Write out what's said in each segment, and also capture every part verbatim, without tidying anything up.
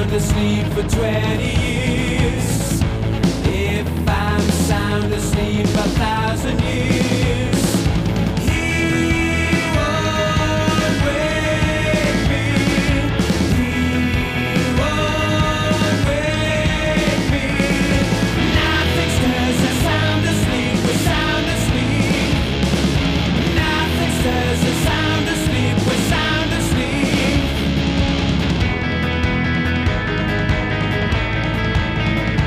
sound asleep for twenty years, if I'm sound asleep a thousand years, he won't wake me. He won't wake me. Nothing stirs us sound asleep. We're sound asleep. Nothing stirs us sound asleep. We're sound asleep.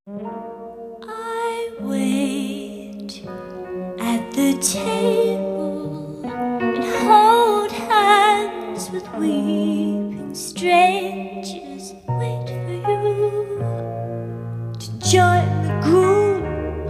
I wait at the table and hold hands with weeping strangers. Wait for you to join the group.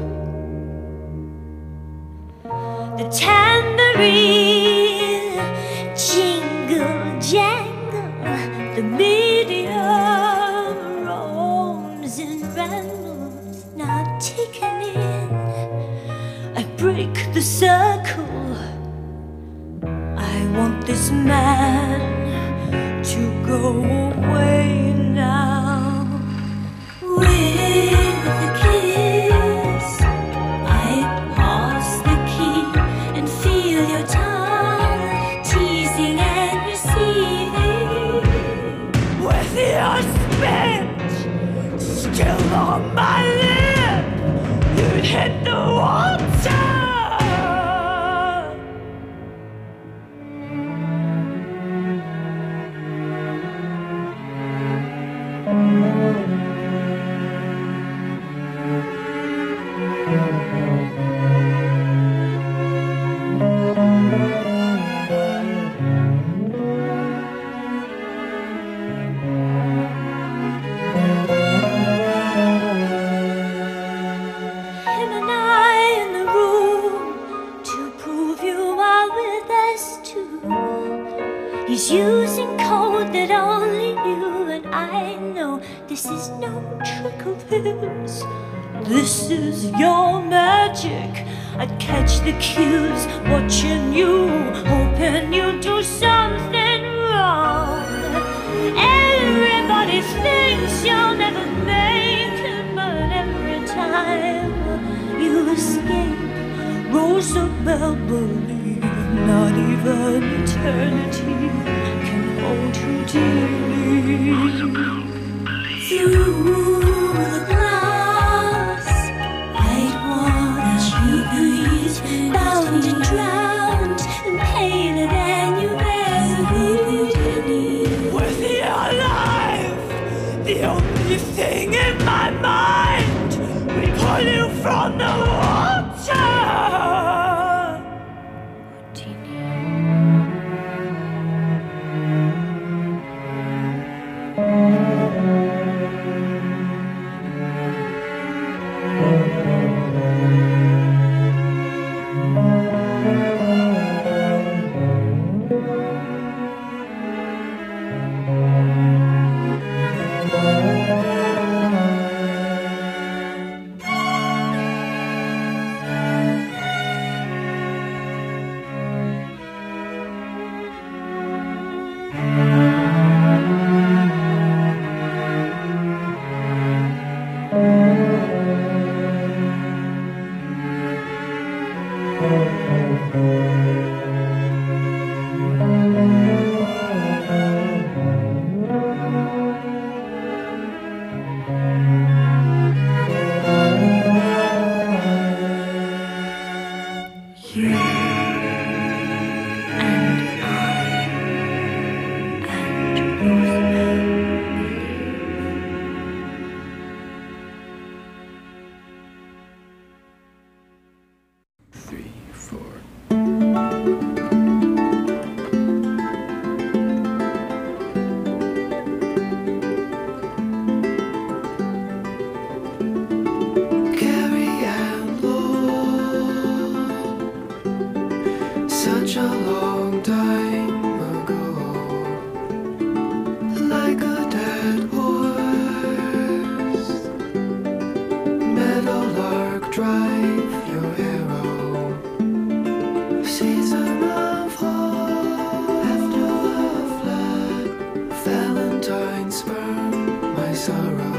The tambourine jingle jangle, the medium roams and rambles, not taken in. I break the circle. I want this man to go away now. With a kiss, I pass the key and feel your tongue teasing and receiving. With your spit still on my lip, you'd hit the water. Him and I in the room to prove you are with us too. He's using code that only you and I know. This is no trick of his. This is your magic. I'd catch the cues, watching you, hoping you do something wrong. Everybody thinks you'll never make it, but every time you escape, Rosabelle, believe not even eternity can hold you dearly. Through the glass, I'd wanna cheese, bound and drowned, and paler than you ever been. With your life, the only thing in my mind, we pull you from the water. What do you need? You and I and Rosemary. Three, four. Carrie Ann Lowell, such a long time ago, like a dead horse, meadowlark drive your arrow, season of fall after the flood, Valentine spurn my sorrow.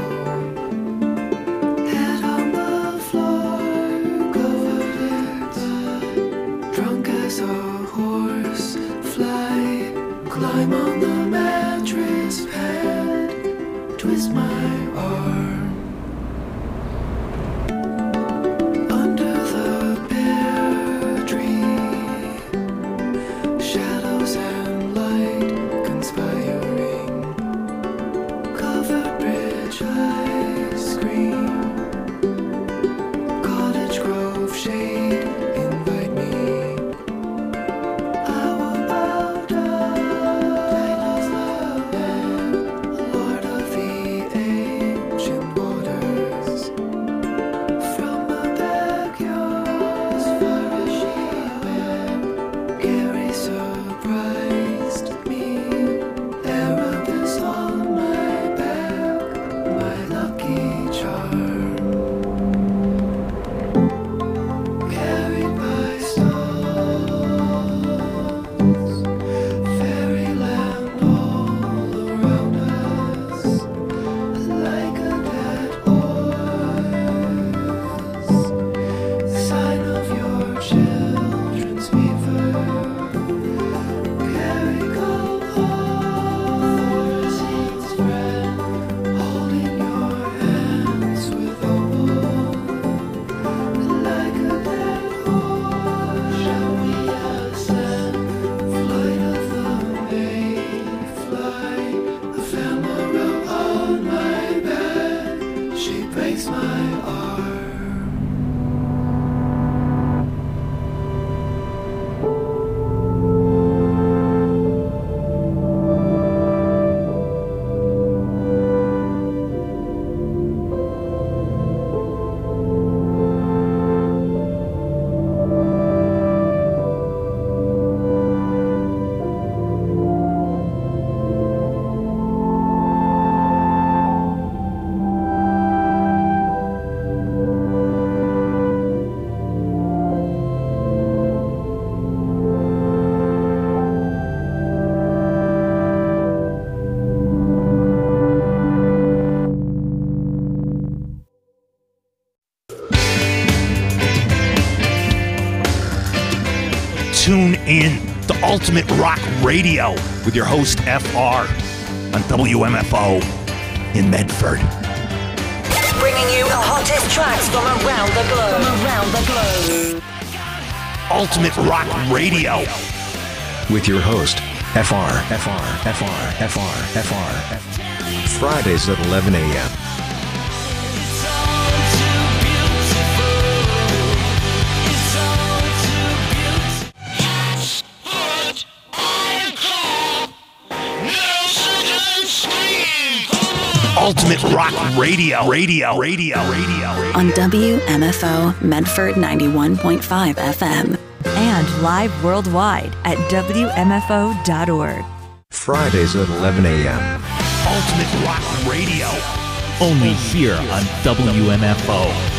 Head on the floor, covered in blood, drunk as a horse, fly, climb on the mattress pad, twist my arm. Under the pear tree, shadows and light conspiring, covered bridge ice cream. squeeze my arm. Tune in to Ultimate Rock Radio with your host F R on W M F O in Medford. Bringing you the hottest tracks from around the globe. From around the globe. Ultimate Rock Radio with your host F R, F R, F R, F R, F R, F R. Fridays at eleven a.m. Ultimate Rock Radio, radio, radio, radio, radio. On W M F O Medford ninety-one point five F M. And live worldwide at W M F O dot org. Fridays at eleven a.m. Ultimate Rock Radio. Only here on W M F O.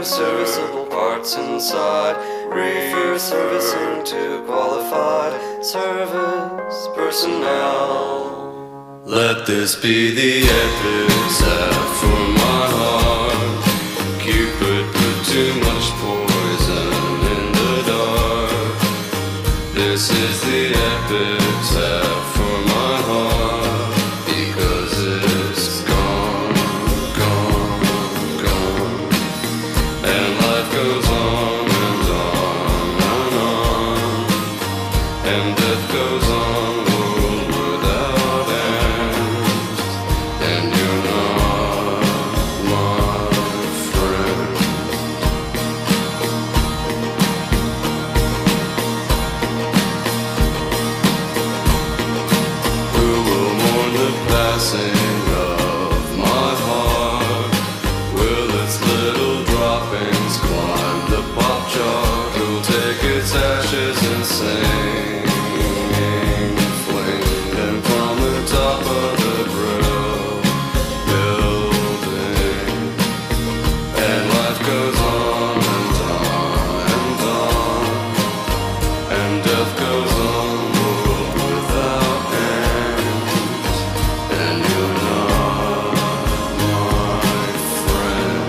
repair serviceable parts inside. Refer servicing to qualified service personnel. Let this be the epitaph for my heart. Cupid put too much poison in the dark. This is the epitaph for my heart, because it's gone, gone, gone. And life goes on and on and on. And death goes on, world without end. And you're not my friend. Who will mourn the passing of my heart? Will its little droppings climb the pop chart? Who'll take its ashes and sing, fling them from the top of the brill building? And life goes on and on and on. And death goes on, world without end. And you're not my friend.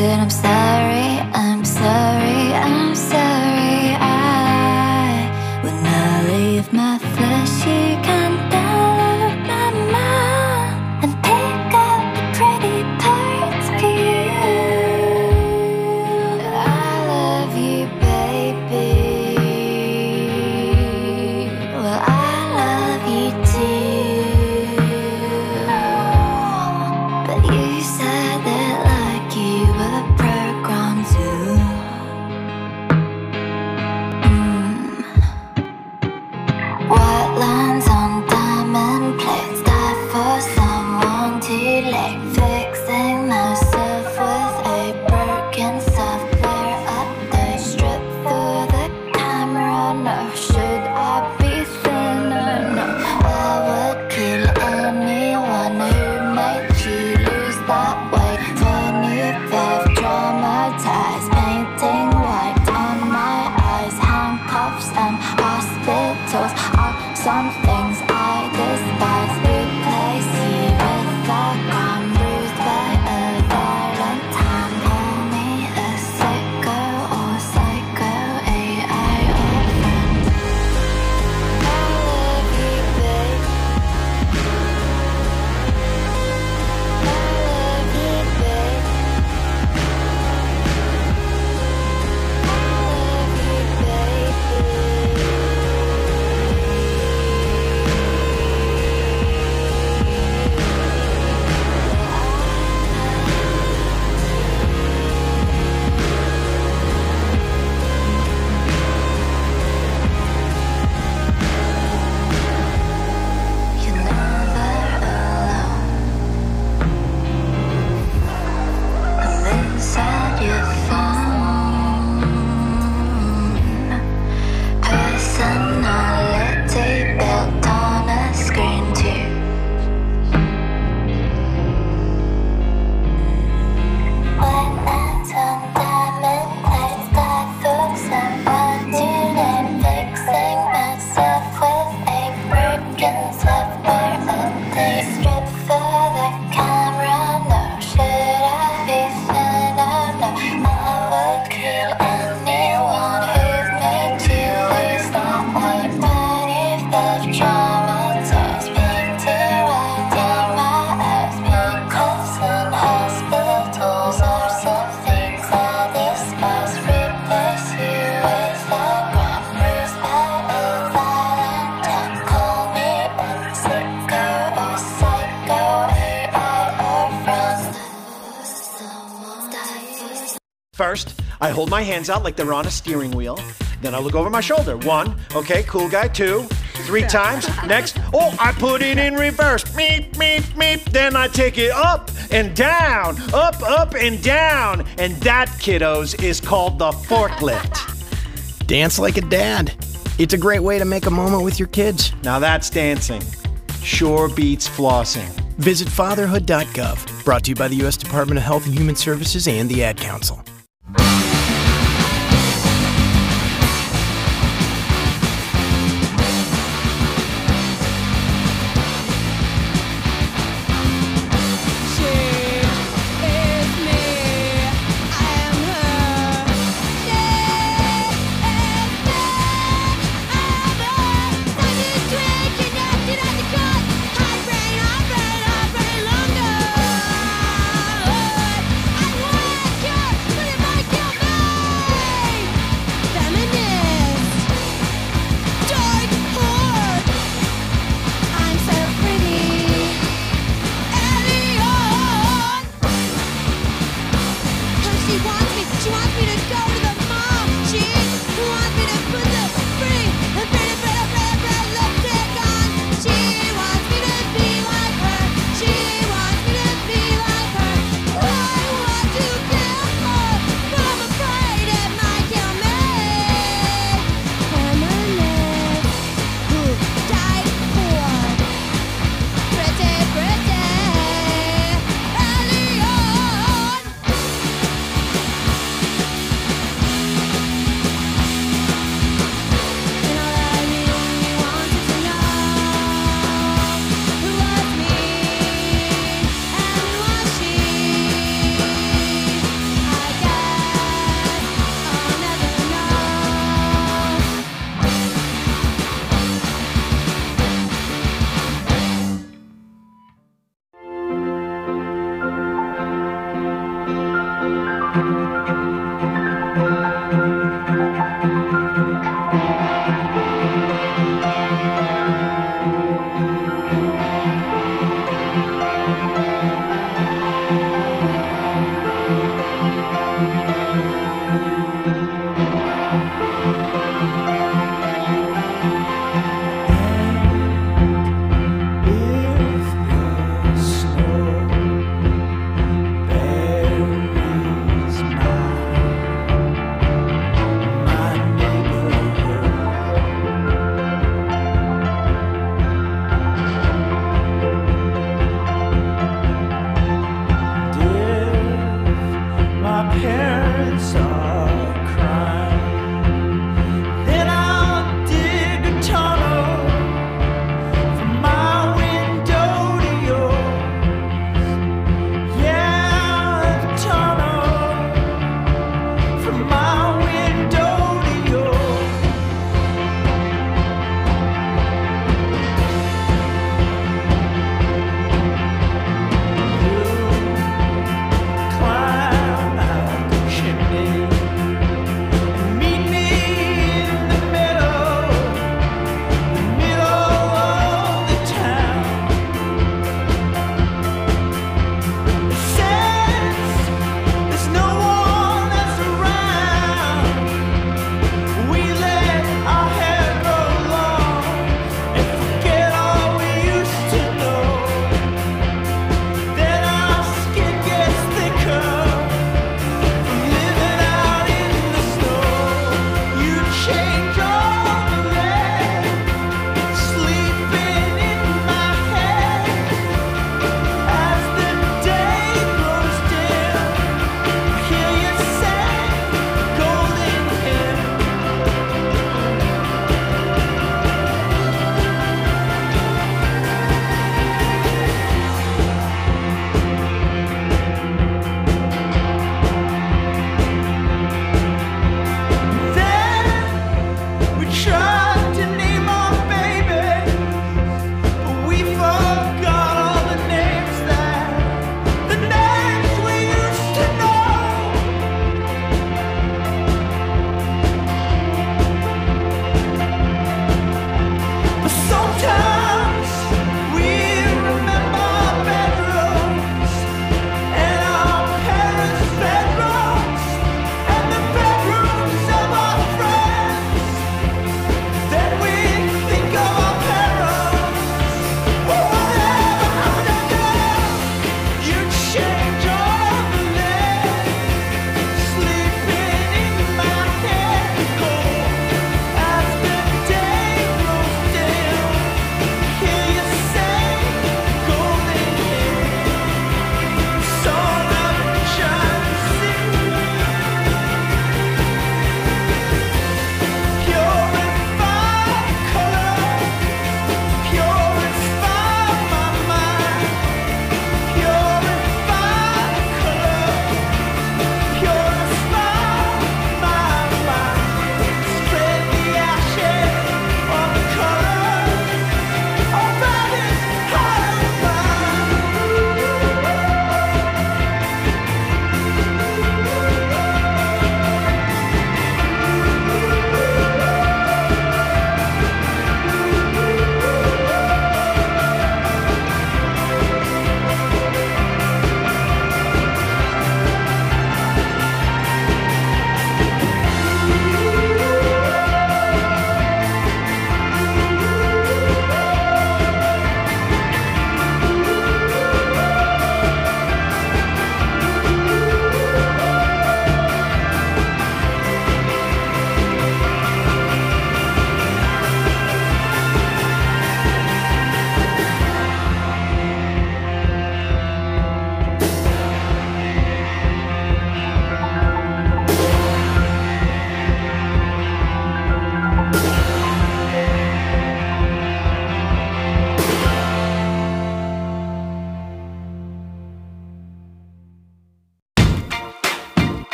said I'm sorry, I'm sorry, I'm sorry. I will not leave my flesh. You can download my mind and pick up the pretty parts for you. I love you, baby. Well, I love you too. But you said that like you were programmed to. Mm. White lines on diamond plates, die for someone too late. Fixing myself with a broken software update. Strip for the camera, no. Should I be thinner? No. I would kill anyone who made you lose that weight. twenty-five traumatized, painting white on my eyes. Handcuffs and hospitals are some things I despise. Replace you with a gun, bruised by a violent time. Only a sicko or psycho A I or friend. I love you, babe. I love you, babe. I love you, baby. You're never alone. And inside your phone, personality built on a screen too. White lines on diamond plates, die for someone too late. Fixing myself with a broken software update. Strip for the camera, no. Should I be thinner? No. I would kill anyone who made you lose that weight. twenty-five traumatized, painted right on my eyes. Handcuffs and hospitals are some things I despise. Replace you with a gun, bruised by a violent time. Call me a sicko or psycho, A I or friend. First, I hold my hands out like they're on a steering wheel. Then I look over my shoulder. One, okay, cool guy. Two, three times. Next, oh, I put it in reverse. Meep, meep, meep. Then I take it up and down, up, up, and down. And that, kiddos, is called the forklift. Dance like a dad. It's a great way to make a moment with your kids. Now that's dancing. Sure beats flossing. Visit fatherhood dot gov. Brought to you by the U S Department of Health and Human Services and the Ad Council. I want you.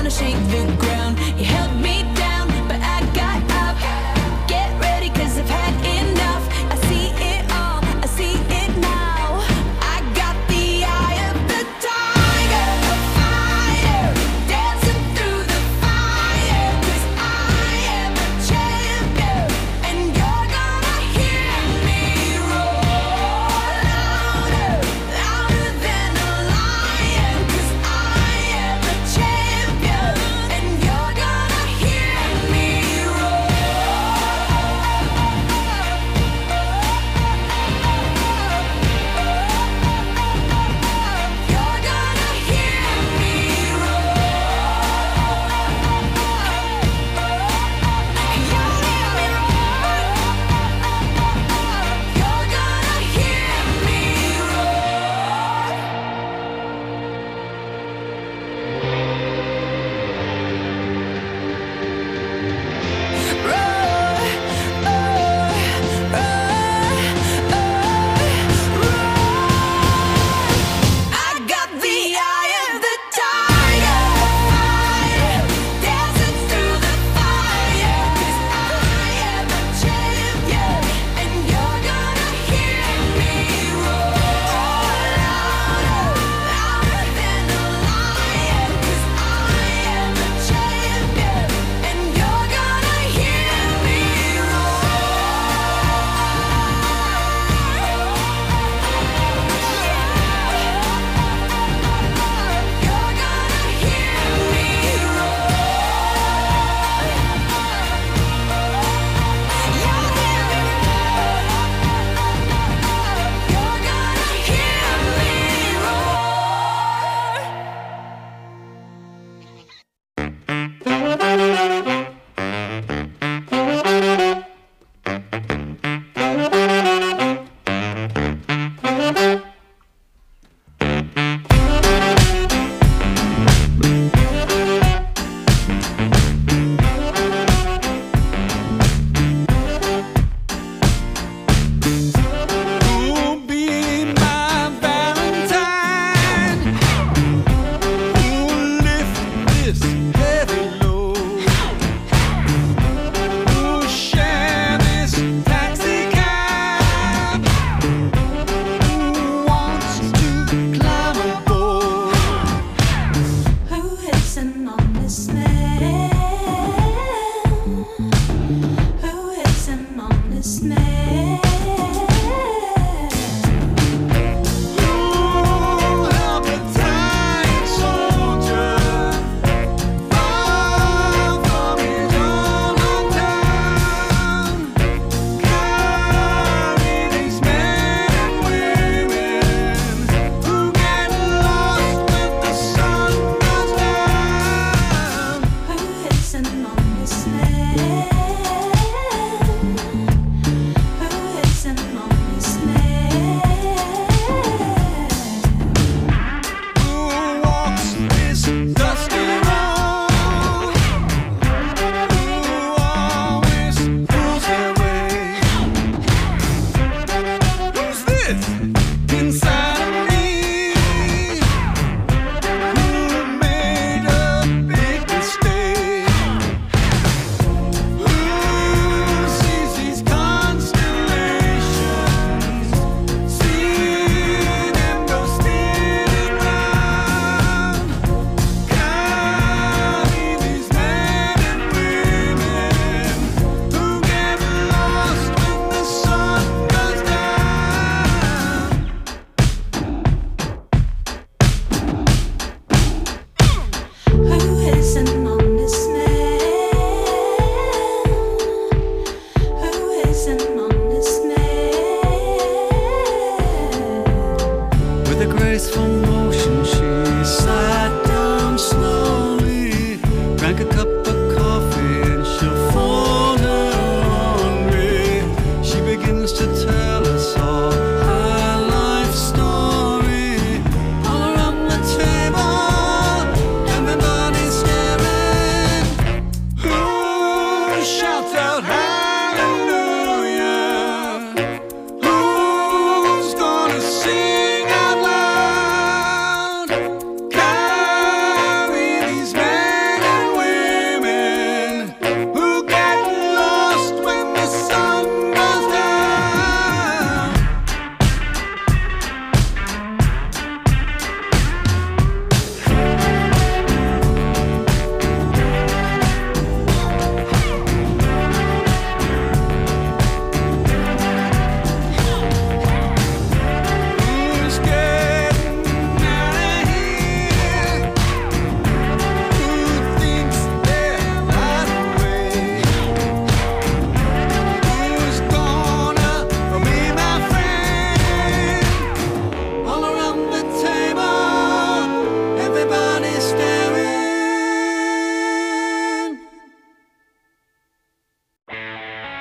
wanna shake the ground. You held me down, but I got up. Get ready, cause I've had enough. I see it all, I see it now. I got the eye of the tiger, a fighter, dancing through the fire. Cause I am a champion, and you're gonna hear me roar louder, louder than a lion. Cause I am a champion, and you're gonna hear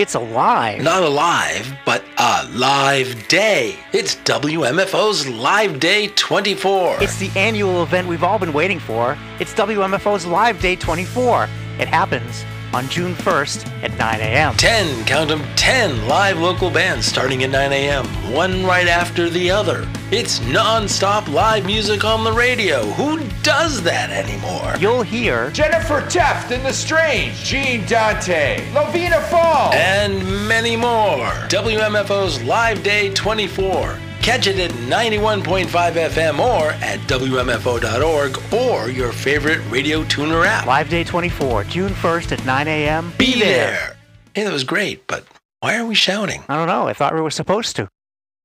It's alive. Not alive, but a live day. It's W M F O's Live Day twenty-four. It's the annual event we've all been waiting for. It's W M F O's Live Day twenty-four. It happens on June first at nine a.m. ten, count them, ten live local bands starting at nine a.m., one right after the other. It's non-stop live music on the radio. Who does that anymore? You'll hear Jennifer Teft and The Strange, Gene Dante, Lovina Fall, and many more. W M F O's Live Day twenty-four. Catch it at ninety-one point five F M or at W M F O dot org or your favorite radio tuner app. Live Day twenty-four, June first at nine a.m. Be, Be there. there. Hey, that was great, but why are we shouting? I don't know. I thought we were supposed to.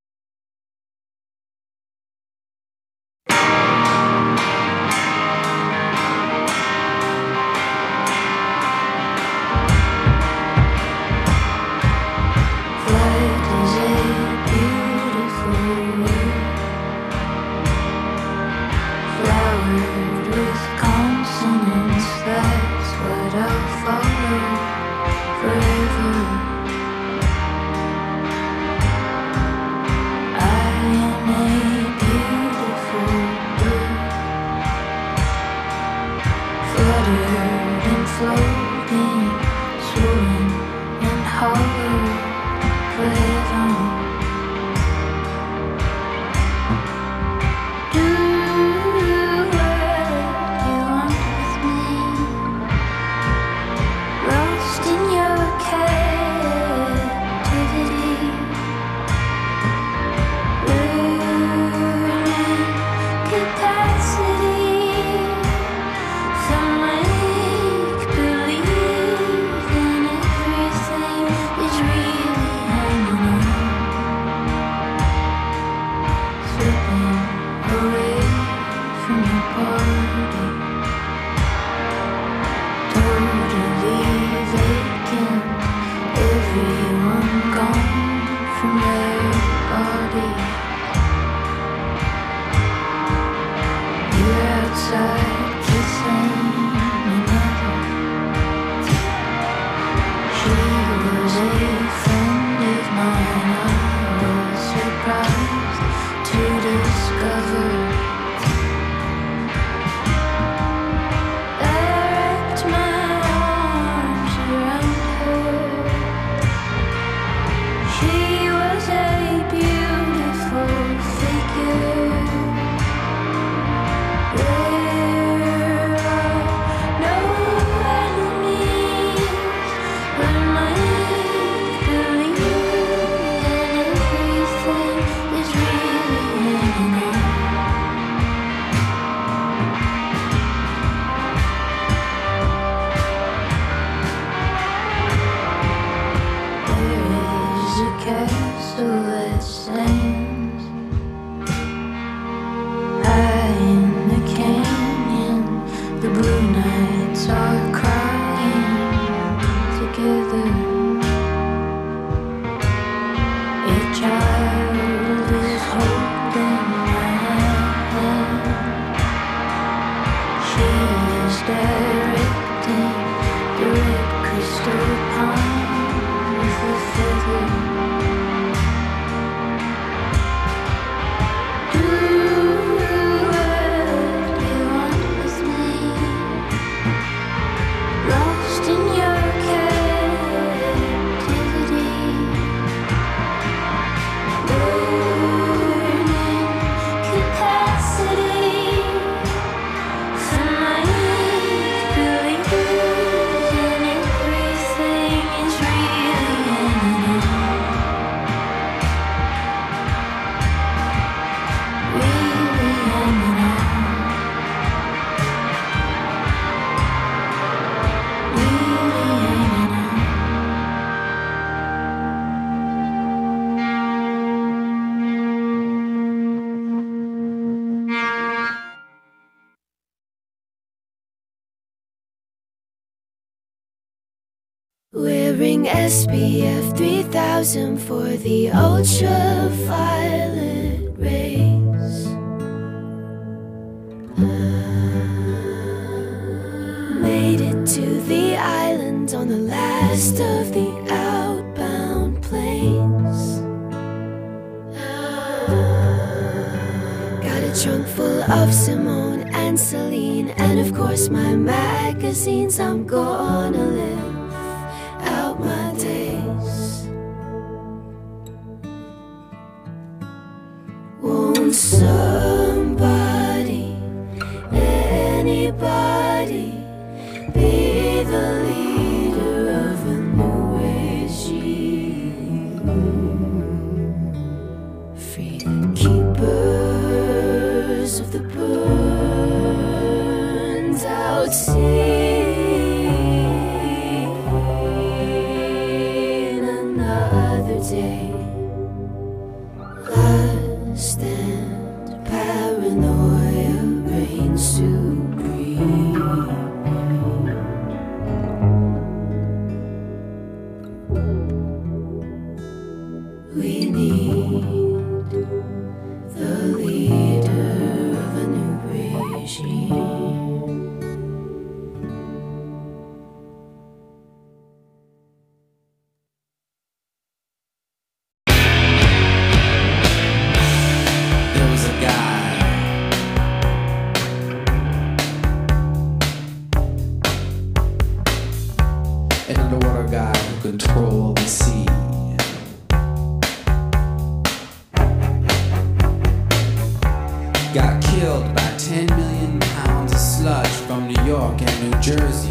Wearing S P F three thousand for the ultraviolet rays. Made it to the island on the last of the outposts. full of Simone and Celine, and of course my magazines. I'm gonna live out my days. Won't somebody, anybody, be the leader of a new regime? Freedom keepers of the burned out sea. Another day, lust and paranoia reign supreme. We need the leader of a new regime. There was a guy an underwater guy who controlled the sea. Got killed by ten million pounds of sludge from New York and New Jersey.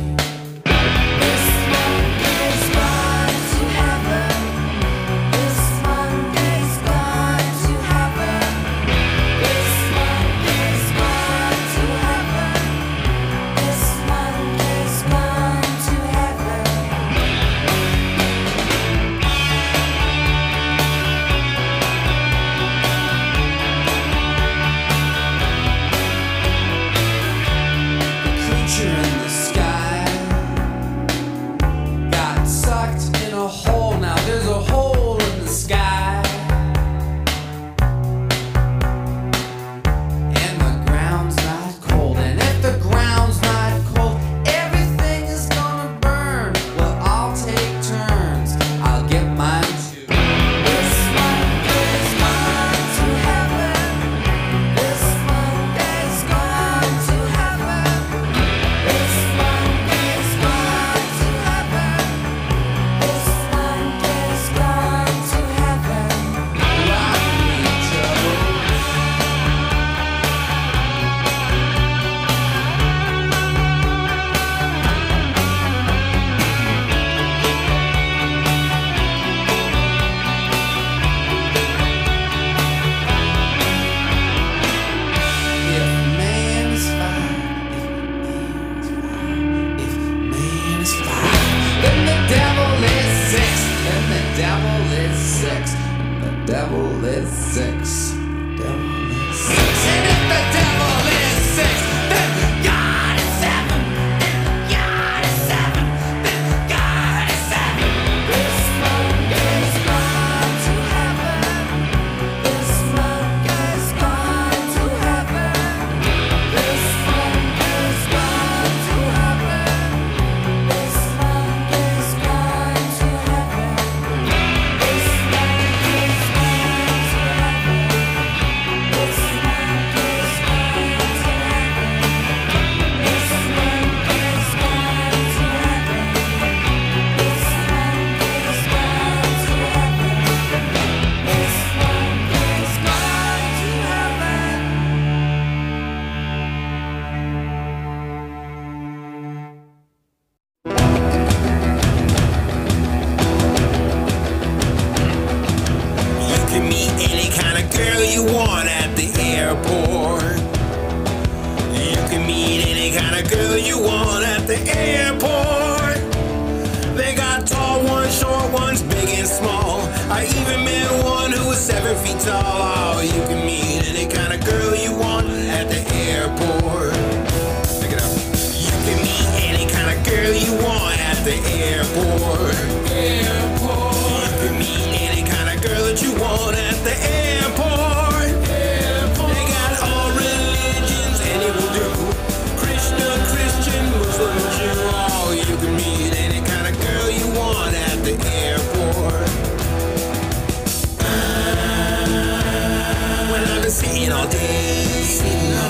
Seen all day, seen all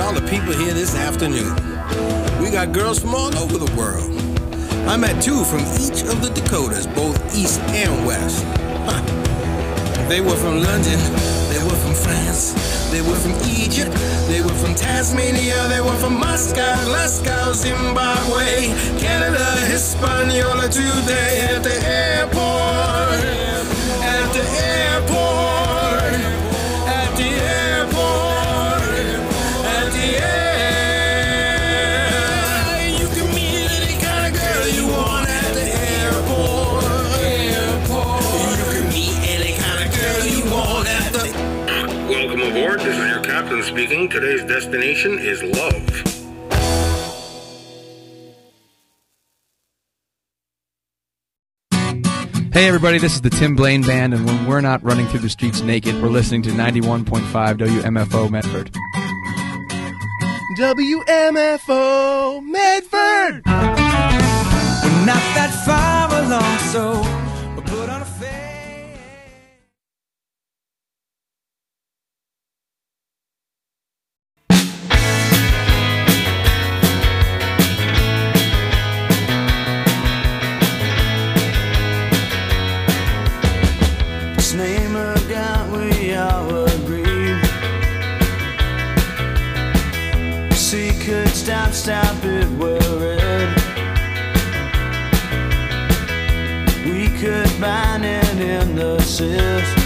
all the people here this afternoon. We got girls from all over the world. I met two from each of the Dakotas, both east and west. Huh. They were from London, they were from France, they were from Egypt, they were from Tasmania, they were from Muscat, Glasgow, Zimbabwe, Canada, Hispaniola. Today at the airport, at the airport, at the airport, at the airport. You can meet any kind of girl you want at the airport. Airport. You can meet any kind of girl you want at the. Welcome aboard. This is your captain speaking. Today's destination is love. Hey everybody, this is the Tim Blaine Band, and when we're not running through the streets naked, we're listening to ninety-one point five W M F O Medford. W M F O Medford. We're not that far along, so we'll put on a face. Name of God, we all agree. Secret, stop, stop it, worried. We could bind it in the system.